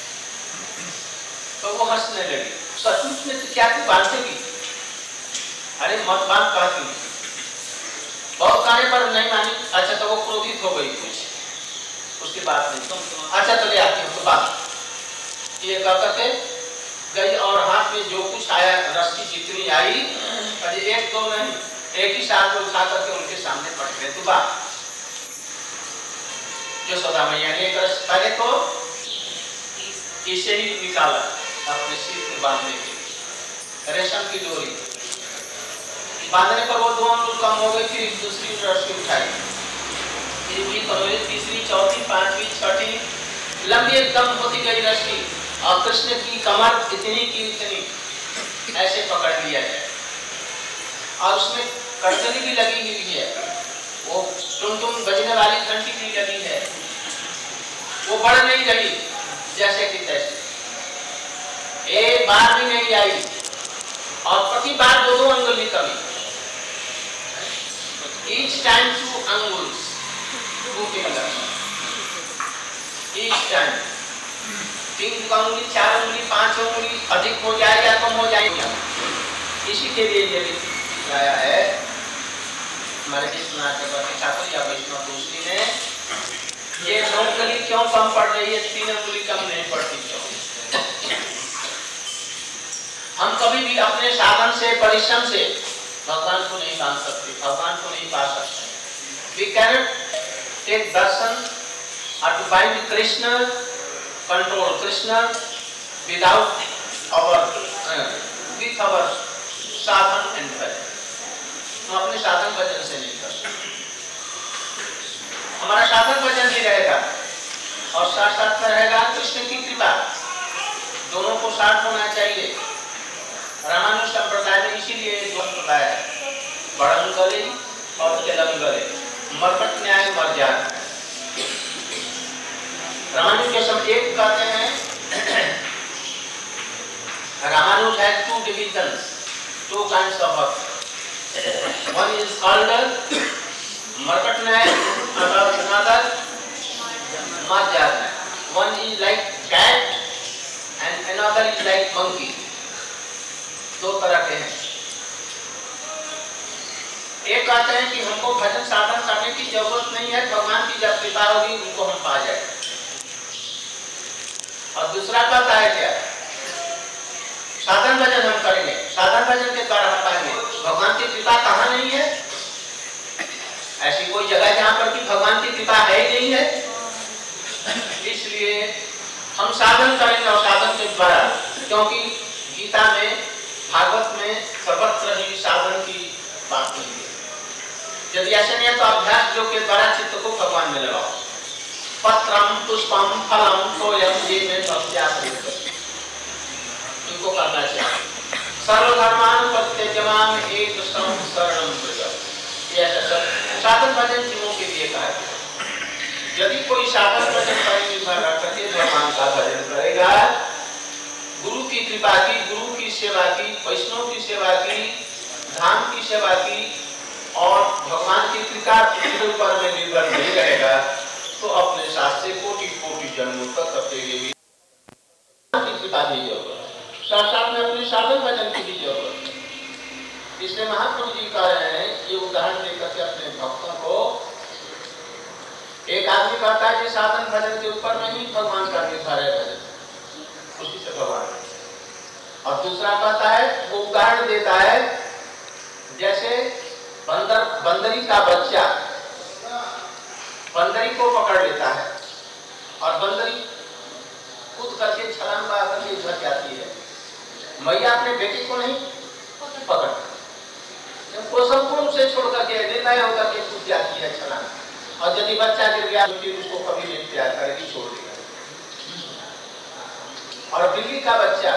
तो वो हंसने लगी, सचमुच में तो क्या तू बांधेगी? अरे मत बांध कहती, बहुत कहने पर नहीं मानी। अच्छा तो वो क्रोधित हो गई कुछ, उसकी बात नहीं तुम, अच्छा तो ले आती हूँ तो बात। ये कह करके गई और हाथ में जो कुछ आया, रस्सी जितनी आई, अरे एक दो नहीं, एक ही साथ में उठा करके उनके सामने पट गए। तो बात यशोदा मैया ने पहले तो इसे ही निकाला अपने सिर में बांधने के लिए, रेशम की डोरी बांधने पर वो दो अंगुल कम हो गई, फिर दूसरी रस्सी उठाई, तीसरी, चौथी, पांचवी, छठी, लंबी एकदम होती गई रस्सी, और कृष्ण की कमर इतनी की इतनी ऐसे पकड़ लिया जाए, और उसमें कटनी भी लगी हुई है, वो टुन बजने वाली घंटी भी लगी है, वो बढ़ नहीं रही जैसे कि तैसे, एक बार भी नहीं आई, और प्रति बार दो अंगुली कमी, each time 2 angles, 2 fingers, each time 3 अंगुली, 4 अंगुली, 5 अंगुली, अधिक हो जाए या कम हो जाएगा, इसी के लिए ये भी लाया है हमारे ठाकुर या वैष्णव दूसरी ने। ये 2 अंगुली क्यों कम पड़ रही है, 3 अंगुली कम नहीं पड़ती क्यों? हम कभी भी अपने साधन से, परिश्रम से भगवान को नहीं मान सकते, भगवान को नहीं पा सकते। We cannot take darshan or to bind Krishna, control Krishna without with our sadhan and bhajan. हम अपने साधन भजन से नहीं कर सकते। हमारा साधन भजन ही रहेगा और साथ साथ में रहेगा कृष्ण की कृपा, दोनों को साथ होना चाहिए। रामानुज संप्रदाय में इसीलिए दो संप्रदाय है, बड़ंगले और तेलंगले, मरकट न्याय मर्यादा। रामानुज के सब एक कहते हैं, रामानुज है 2 divisions, 2 kinds of work. One is called मरकट न्याय, another मर्यादा। One is like cat and another is like monkey. 2 तरह के हैं। एक कहते हैं कि हमको भजन साधन करने की जरूरत नहीं है, भगवान की जब कृपा होगी उनको हम पा जाए। और दूसरा कहता है क्या, साधन भजन हम करेंगे, साधन भजन के द्वारा हम पाएंगे। भगवान की कृपा कहाँ नहीं है? ऐसी कोई जगह जहाँ पर कि भगवान की कृपा है ही नहीं है। इसलिए हम साधन करेंगे और साधन के द्वारा, क्योंकि गीता में, भागवत में सर्वत्र ही साधन की बात नहीं है। यदि ऐसे नहीं है तो अभ्यास योग के द्वारा चित्त को भगवान में लगाओ। पत्रम पुष्पम फलम तोयम ये में इनको करना चाहिए। सर्वधर्मान प्रत्यजमान एक शरणम व्रज, ऐसा सब साधन भजन जीवों के लिए कहा है। यदि कोई साधन भजन पर निर्भर करके भगवान का भजन करेगा, गुरु की कृपा की, गुरु की सेवा की, वैष्णव की सेवा की, धाम की सेवा की और भगवान की कृपा के ऊपर में निर्भर नहीं रहेगा, तो अपने साथ से कोटि-कोटि जन्मों तक कटेंगे भी की कृपा की जरूरत, साथ में अपने साधन भजन की भी जरूरत। इसलिए महाप्रभु जी कह रहे हैं, ये उदाहरण देकर के अपने भक्तों को, एक आदमी कहता है कि साधन भजन के ऊपर में ही भगवान का निर्भर है, भजन उसी से भगवान, और दूसरा कहता है, वो उदाहरण देता है जैसे बंदरी का बच्चा बंदरी को पकड़ लेता है और बंदरी कूद करके छलांग लगा करके उधर जाती है, मैया अपने बेटे को नहीं पकड़, वो संपूर्ण से छोड़ करके निर्णय होकर के कूद जाती है छलांग, और यदि बच्चा गिर गया तो फिर उसको कभी नहीं प्यार करेगी, छोड़ देगा। और बिल्ली का बच्चा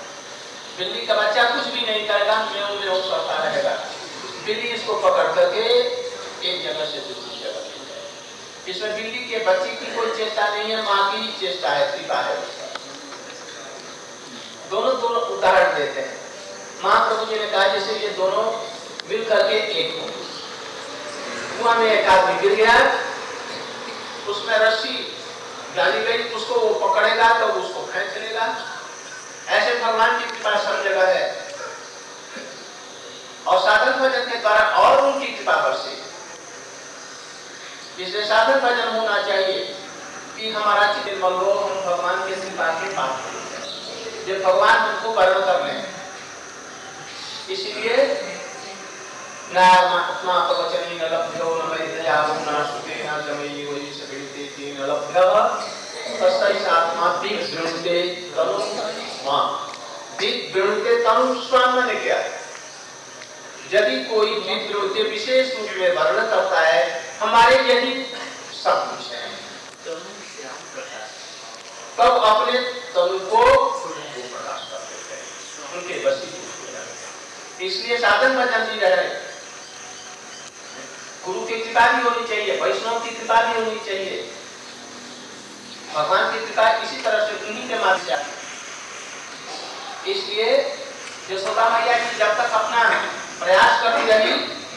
कुछ भी नहीं करेगा, म्याऊं करता रहेगा, बिल्ली इसको पकड़ करके एक जगह से दूसरी जगह ले जाए। इसमें बिल्ली के बच्चे की कोई चेष्टा नहीं है, माँ की चेष्टा है, कृपा है। दोनों उदाहरण देते हैं। महाप्रभु जी ने कहा जैसे ये दोनों मिल करके एक हो, कुआं में एक आदमी गिर गया में रस्सी डाली गई, उसको वो पकड़ेगा तो उसको खींच लेगा। ऐसे भगवान की कृपा सब जगह है और साधन भजन के द्वारा और उनकी कृपा बरसे। इसलिए साधन भजन होना चाहिए कि हमारा चित्त निर्मल हो, हम भगवान के कृपा के पात्र हो जाए, जब भगवान हमको वर्ण कर लें। इसलिए नात्मापवचनेन लभ्यो न वैद्याहो न सुखेन जमयि वै सकृते तेन लभ्यः तस्यै आत्मापि वृणुते तनु स्वाम। वृणुते तनु स्वाम माने क्या? यदि कोई विद्रोह विशेष रूप में वर्ण करता है, हमारे यही सब कुछ है, तब अपने तनु को प्रकाश कर देते हैं, उनके वशीभूत हो जाते हैं। इसलिए साधन भजन भी रहे, गुरु की कृपा भी होनी चाहिए, वैष्णव की कृपा भी होनी चाहिए, भगवान की कृपा इसी तरह से उन्हीं के माध्यम से। इसलिए यशोदा मैया जी जब तक अपना प्रयास करती रही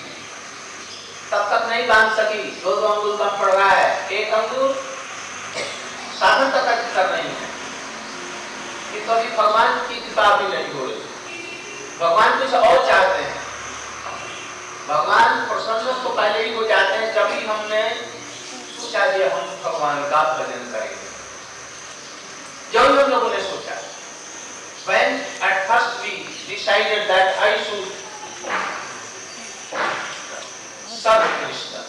तब तक नहीं बांध सकी। 2 अंगुल कम पड़ रहा है, 1 अंगुल साधन तक कर रही है, कि तो अभी भगवान की कृपा भी नहीं हो रही। भगवान कुछ और चाहते हैं, भगवान प्रसन्न तो पहले ही हो जाते हैं जब भी हमने सोचा कि हम भगवान का भजन करेंगे। जब हम लोगों ने सोचा, when at first we decided that I should serve Krishna,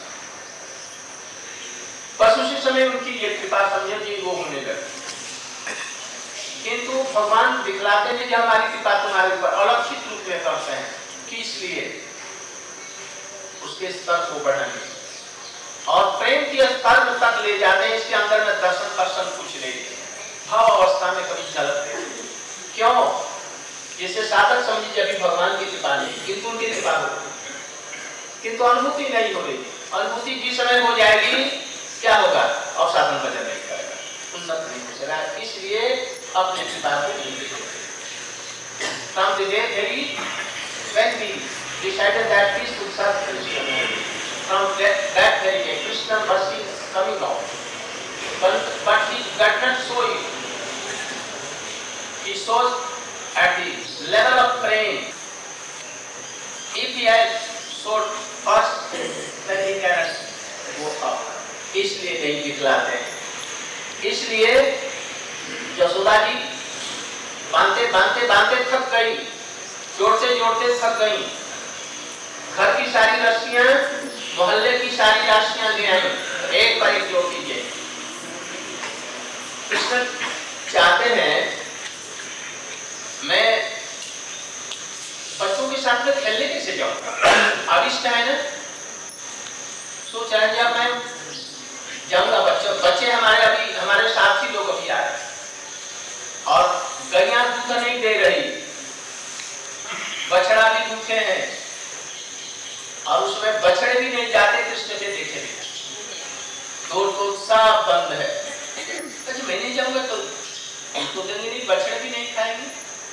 बस उसी समय उनकी ये कृपा समझे कि वो होने लगी। किंतु भगवान दिखलाते हैं कि हमारी कृपा तुम्हारे ऊपर अलक्षित रूप में करते हैं, कि इसलिए उसके स्तर को बढ़ाने और प्रेम के स्तर तक ले जाते हैं। इसके अंदर में दर्शन दर्शन कुछ नहीं है, भाव अवस्था में कभी झलकते हैं। क्यों? जैसे साधक समझिए अभी भगवान की कृपा नहीं, किंतु उनकी कृपा हो, किंतु अनुभूति नहीं हो रही। अनुभूति जिस समय हो जाएगी क्या होगा? और साधन भजन नहीं करेगा, उन्नत नहीं हो सकेगा। इसलिए अपने कृपा को from the day when we decided that we should serve Krishna, from that very day Krishna mercy is coming out, but he does not show it. He shows at the level of praying. If he has showed first, then he cannot go up. इसलिए नहीं दिखलाते। इसलिए यशोदा जी बांधते बांधते बांधते थक गई, जोड़ते जोड़ते थक गई। घर की सारी रस्सियां, मोहल्ले की सारी रस्सियां ले आई, एक पर एक जोड़ दीजिए। कृष्ण चाहते हैं मैं बच्चों के साथ में खेलने कैसे जाऊंगा? अभिष्ट है ना, सोच रहे जब मैं जाऊंगा, बच्चे हमारे अभी हमारे साथी लोग अभी आ रहे और गैया दूध नहीं दे रही, बछड़ा भी भूखे हैं और उसमें बछड़े भी नहीं जाते कृष्ण के देखे बिना, तो सब बंद है। अच्छा मैं नहीं जाऊंगा तो हमको देंगे नहीं, बछड़े भी नहीं खाएंगे,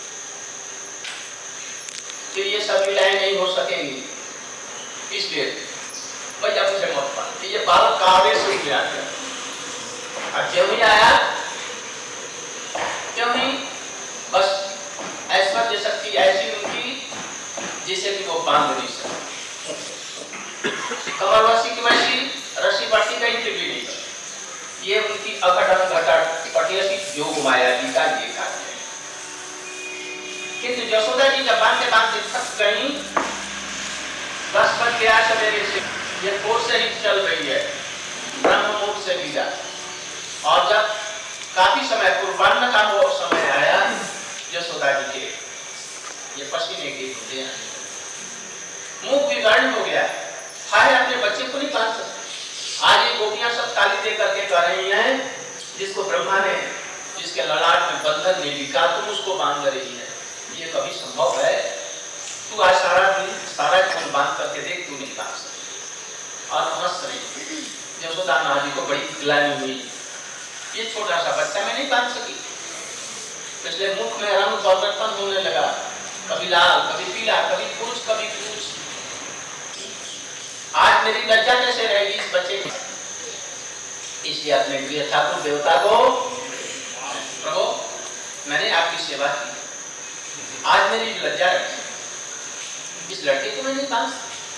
तो ये सब लीलाएं नहीं हो सकेंगी। इसलिए भैया मुझे मत पान, ये बालक का आवेश हो गया। और जब ही आया क्यों नहीं, बस ऐश्वर्य शक्ति ऐसी उनकी जिसे कि वो बांध नहीं सकते। कमरवासी की वैसी रस्सी बढ़ती गई फिर भी नहीं, ये उनकी अघटन घटट पटियसी योग माया जी का ये कार्य है। किंतु यशोदा जी जब बांधते बांधते थक गई, 10 बज गया सवेरे से, ये भोर से ही चल रही है, ब्रह्म मुहूर्त से भी जा। और जब काफी समय पूर्वाह्न का वो समय आया यशोदा जी के, ये पसीने की बूंदें आने, मुंह विवर्ण हो गया, हाय अपने बच्चे को नहीं बांध सकते। आज ये गोपियां सब ताली दे करके कह रही हैं, जिसको ब्रह्मा ने जिसके ललाट में बंधन नहीं लिखा तुम उसको बांध रही है, ये कभी संभव है? तू आज सारा दिन सारा खून बांध करके देख, तू नहीं बांध सकती। और हंस रही यशोदा माँ जी को बड़ी ग्लानि हुई, ये छोटा सा बच्चा मैं नहीं बांध सकी। इसलिए मुख में रंग परिवर्तन होने लगा, कभी लाल कभी पीला, कभी कुछ कभी कुछ। आज मेरी लज्जा कैसे रहेगी इस बच्चे की? इसलिए अपने प्रिय ठाकुर देवता को, प्रभु मैंने आपकी सेवा की, आज मेरी लज्जा रखी, इस लड़के को मैंने कहा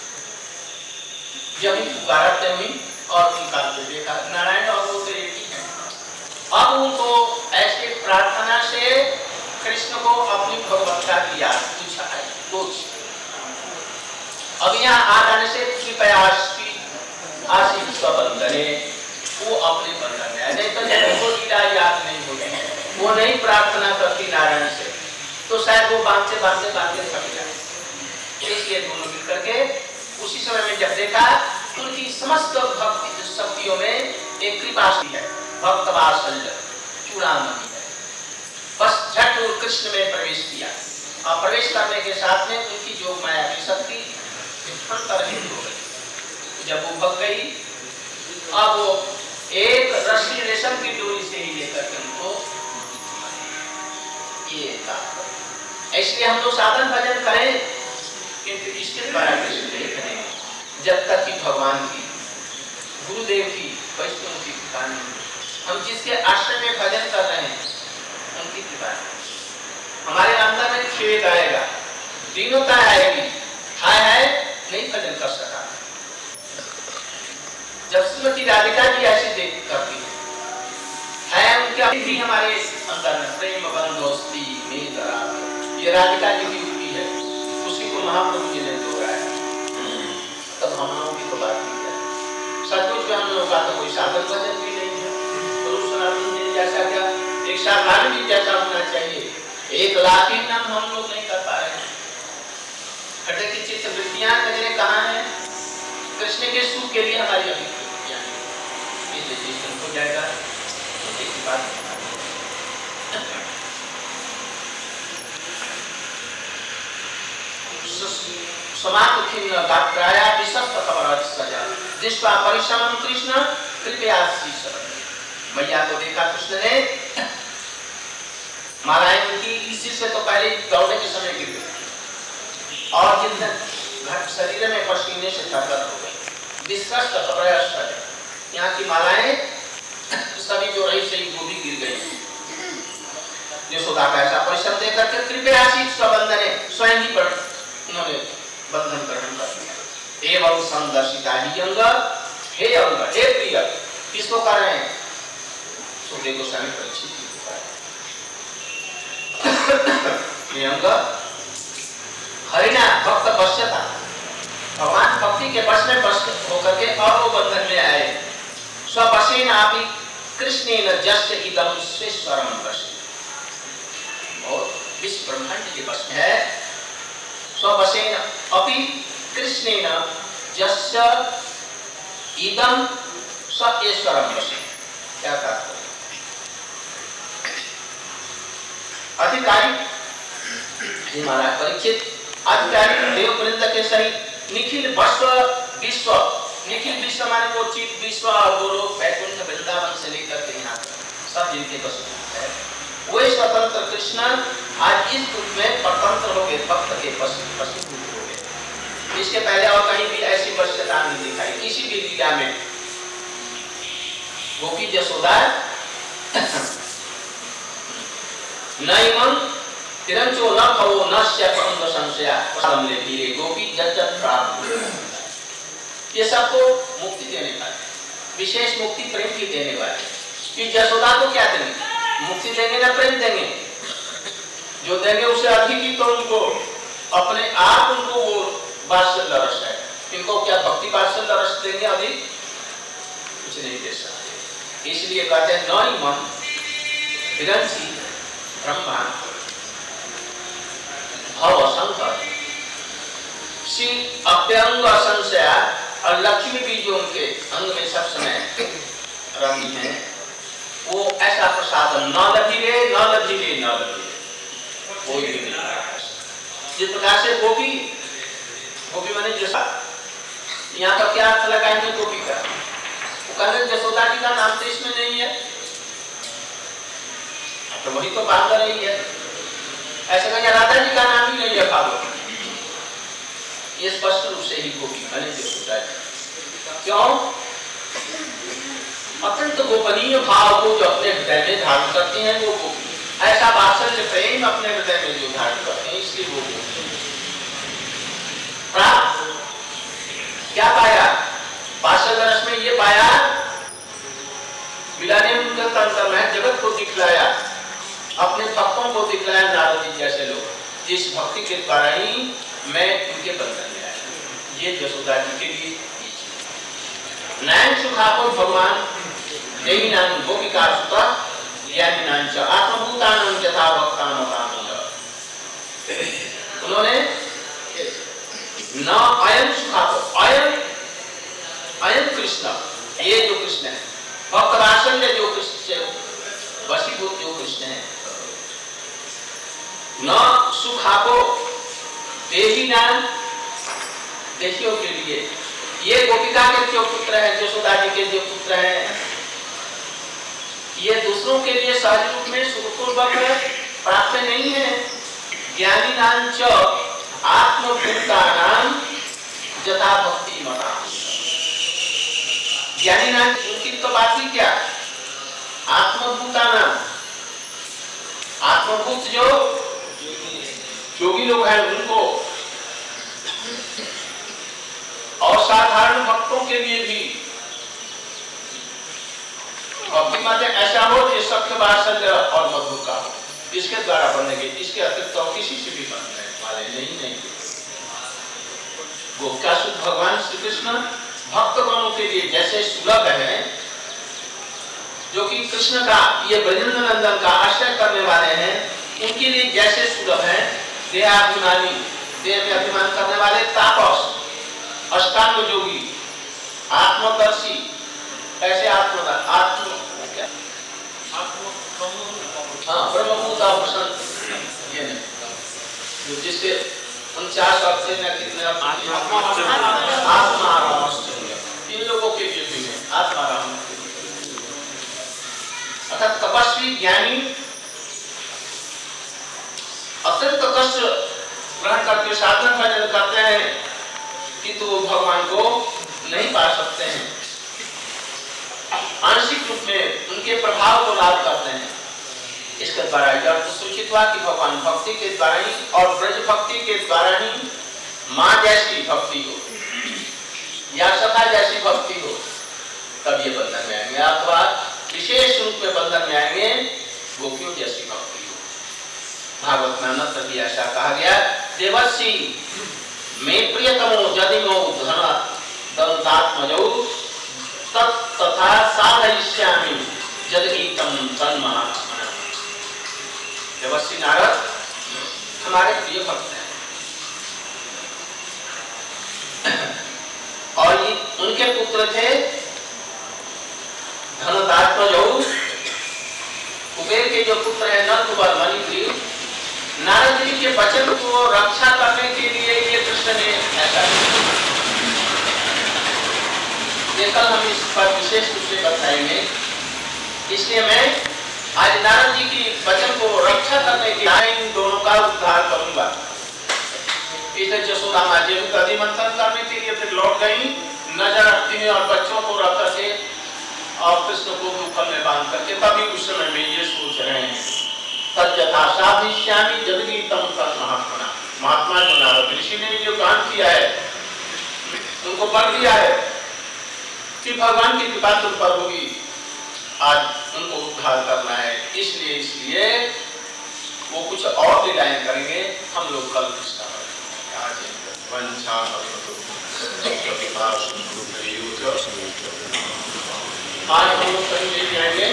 जब पुकारते हुई और निकालते देखा नारायण और वो एक ही है। अब उनको ऐसे प्रार्थना से कृष्ण को अपनी भगवत्ता की याद कुछ अब यहाँ आ जाने से कृपया आशीष का बंधने वो अपने बंधन में, नहीं तो उनको लीला याद नहीं होती, वो नहीं प्रार्थना करती नारायण से, तो शायद वो बांधते बांधते बांधते थक जाए। इसलिए दोनों मिल करके उसी समय में जब देखा उनकी समस्त भक्ति शक्तियों में एक कृपा है, भक्त वात्सल्य चूड़ामणि है, बस झट वो कृष्ण में प्रवेश किया और प्रवेश करने के साथ में उनकी योग माया की शक्ति तरहित हो गई। जब वो भग गई, अब वो एक रस्सी रेशम की डोरी से ही लेकर के उनको ये था। इसलिए हम लोग साधन भजन करें किंतु इसके द्वारा कृष्ण नहीं करेंगे जब तक कि भगवान की, गुरुदेव की, वैष्णव की कृपा नहीं। हम जिसके आश्रय में भजन कर रहे हैं उनकी कृपा हमारे अंदर में खेद आएगा, दीनता आएगी, हाय नहीं भजन कर सका। जब श्रीमती राधिका जी ऐसे देख करती है उनके भी हमारे अंदर में प्रेम बंधोस्ती में ये राधिका जी की हुई है, उसी को महाप्रभु जी ने दोहराया। तब हम लोगों की तो बात नहीं है, सचमुच में हम लोगों का तो कोई साधन भजन भी नहीं है। गुरु सनातन जी जैसा क्या एक साधारण भी जैसा होना चाहिए, 1 लाख ही नाम हम लोग नहीं कर पा रहे हैं। खटे की चित्त वृत्तियां कजरे कहाँ है? कृष्ण के सुख के लिए हमारी अभिवृत्तियां हैं, इसलिए हो जाएगा एक बात। समाकुखिन गात्राया विशक्त खबरत सजा जिसका परिश्रम कृष्ण कृपया मैया को देखा कृष्ण ने मालाएं उनकी इसी से तो पहले दौड़ने के समय गिर गई और जितने घट शरीर में पसीने से थरथर हो गई। विश्वस्त खबरत यहाँ की मालाएं सभी जो रही सही वो भी गिर गई। यशोदा का ऐसा परिश्रम देख करके कृपया बंधने स्वयं ही पर उन्होंने बंधन ग्रहण कर दिया। एवं संदर्शिता ही अंग, हे अंग, हे प्रिय, किसको कर रहे हैं? सुखदेव गोस्वामी परीक्षित ये अंग हरिणा भक्त पश्यता, भगवान भक्ति के वश में होकर के और वो बंधन में आए। स्ववशेन अपि कृष्णेन जस्य इदं स्वेश्वरम वशे, और विश्व ब्रह्मांड के वश में है। स्ववशेन अपि कृष्णेन जस्य इदं स्वेश्वरम वशे, क्या तात्पर्य? अधिकारी महाराज परीक्षित अधिकारी देव वृंद के सहित निखिल विश्व निखिल विश्व माने वो चित विश्व और गोलोक वैकुंठ वृंदावन से लेकर के यहाँ सब जिनके बस है वे स्वतंत्र कृष्ण आज इस रूप में स्वतंत्र हो गए, भक्त के पशु हो गए। इसके पहले और कहीं भी ऐसी वश्यता नहीं दिखाई किसी भी लीला में। गोपी जसोदा नैमन तिरंचो न भवो नस्य पंग संशया पदम ले धीरे गोपी जज्जत प्राप्त। ये सबको मुक्ति देने वाले, विशेष मुक्ति प्रेम की देने वाले। कि जसोदा को क्या देंगे? मुक्ति देंगे ना प्रेम देंगे? जो देंगे उससे अधिक ही तो उनको अपने आप उनको वो वात्सल्य रस है। इनको क्या भक्ति वात्सल्य रस देंगे? अधिक कुछ नहीं दे सकते। इसलिए कहते हैं नैमन तिरंची ब्रह्मा भव शंकर श्री अभ्यंग संशया और लक्ष्मी भी जो उनके अंग में सब समय रंगी है, वो ऐसा प्रसादन न लभीरे न लभीरे न लभीरे कोई भी नहीं। जिस प्रकार से गोपी माने जैसा यहाँ पर क्या अर्थ लगाएंगे गोपी का? वो कहते जसोदा जी का नाम तो इसमें नहीं है, तो वही तो बात कर रही है। ऐसा कहेंगे राधा जी का नाम ही नहीं रखा वो, ये स्पष्ट रूप से ही गोपी माने जसोदा जी। क्यों? अत्यंत गोपनीय भाव को जो अपने हृदय में धारण करती हैं वो गोपी, ऐसा वात्सल्य प्रेम अपने हृदय में जो धारण करते हैं इसलिए वो गोपी। क्या पाया वात्सल्य रस में? ये पाया तंत्र में जगत को दिखलाया, अपने भक्तों को दिखलाया, नारद जी जैसे लोग, जिस भक्ति के द्वारा ही मैं उनके बंधन में आया। ये यशोदा जी के लिए नयन सुखाको भगवान देवी नाम गोपिका सुता ज्ञानी नांच आत्मभूतान यथा भक्तान उन्होंने न अयम सुखाको, अयम कृष्ण, ये जो कृष्ण है भक्त वात्सल्य जो कृष्ण से वशीभूत जो कृष्ण है, न सुखाको देवी नाम देशियों के लिए, ये गोपिका के जो पुत्र हैं, यशोदा जी के जो पुत्र हैं, ये दूसरों के लिए सहज रूप में सुखपूर्वक प्राप्त नहीं है। ज्ञानी नाम च आत्मभूतानां यथा भक्ति मता, ज्ञानी नाम उनकी तो बात ही क्या, आत्मभूतानां, आत्मभूत जो योगी लोग हैं उनको और साधारण भक्तों के लिए भी भक्ति माते ऐसा हो कि सत्य वात्सल्य और मधुर का हो, इसके द्वारा बनेंगे, इसके अतिरिक्त तो किसी से भी बनने वाले नहीं। गोपिका सुध भगवान श्री कृष्ण भक्तगणों के लिए जैसे सुलभ है, जो कि कृष्ण का ये ब्रजेंद्र नंदन का आश्रय करने वाले हैं, उनके लिए जैसे सुलभ है, देहाभिमानी, देह में अभिमान करने वाले तापस, अष्टांग योगी, आत्मदर्शी, ऐसे आत्म क्या ब्रह्मभूताभूषण, ये नहीं जिसके 49 अर्थ से न कितने आत्माराम, इन लोगों के लिए भी है आत्माराम। अर्थात तपस्वी ज्ञानी अत्यंत कष्ट ग्रहण करके साधना भजन करते हैं किंतु वो भगवान को नहीं पा सकते हैं, आंशिक रूप में उनके प्रभाव को लाभ करते हैं। इसके द्वारा यह सूचित हुआ कि भगवान भक्ति के द्वारा ही और ब्रज भक्ति के द्वारा ही माँ जैसी भक्ति हो या सखा जैसी भक्ति हो तब ये बंधन में आएंगे, अथवा विशेष रूप में बंधन में आएंगे गोपियों जैसी भक्ति हो। भागवत में अनंत भी ऐसा कहा गया, देवसी में प्रियतमो जदिमो धन दंतात्मजौ तथा साधयिष्यामि जदगीतम तन्महा। देवसी नारद हमारे प्रिय भक्त हैं और ये उनके पुत्र थे धनदात्मजौ, कुबेर के जो पुत्र है नंदकुमार मणिग्रीव। नारद जी के वचन को रक्षा करने के लिए ये कृष्ण ने ऐसा किया, कल हम इस पर विशेष रूप से बताएंगे। इसलिए मैं आज नारद जी की वचन को रक्षा करने के लिए इन दोनों का उद्धार करूंगा। इसलिए यशोदा माँ जी को अधिमंथन करने के लिए फिर लौट गई, नजर रखती है और बच्चों को रख करके और कृष्ण को दुखन में बांध करके, तभी उस समय में ये सोच रहे हैं तद्यथा साधिष्यामि जदगीतम तन्महात्मना। महात्मा जो नारद ऋषि ने जो गान किया है उनको पढ़ दिया है कि भगवान की कृपा तुम पर होगी, आज उनको उद्धार करना है। इसलिए वो कुछ और लीलाएं करेंगे, हम लोग कल कृष्ण आज हम लोग कहीं ले जाएंगे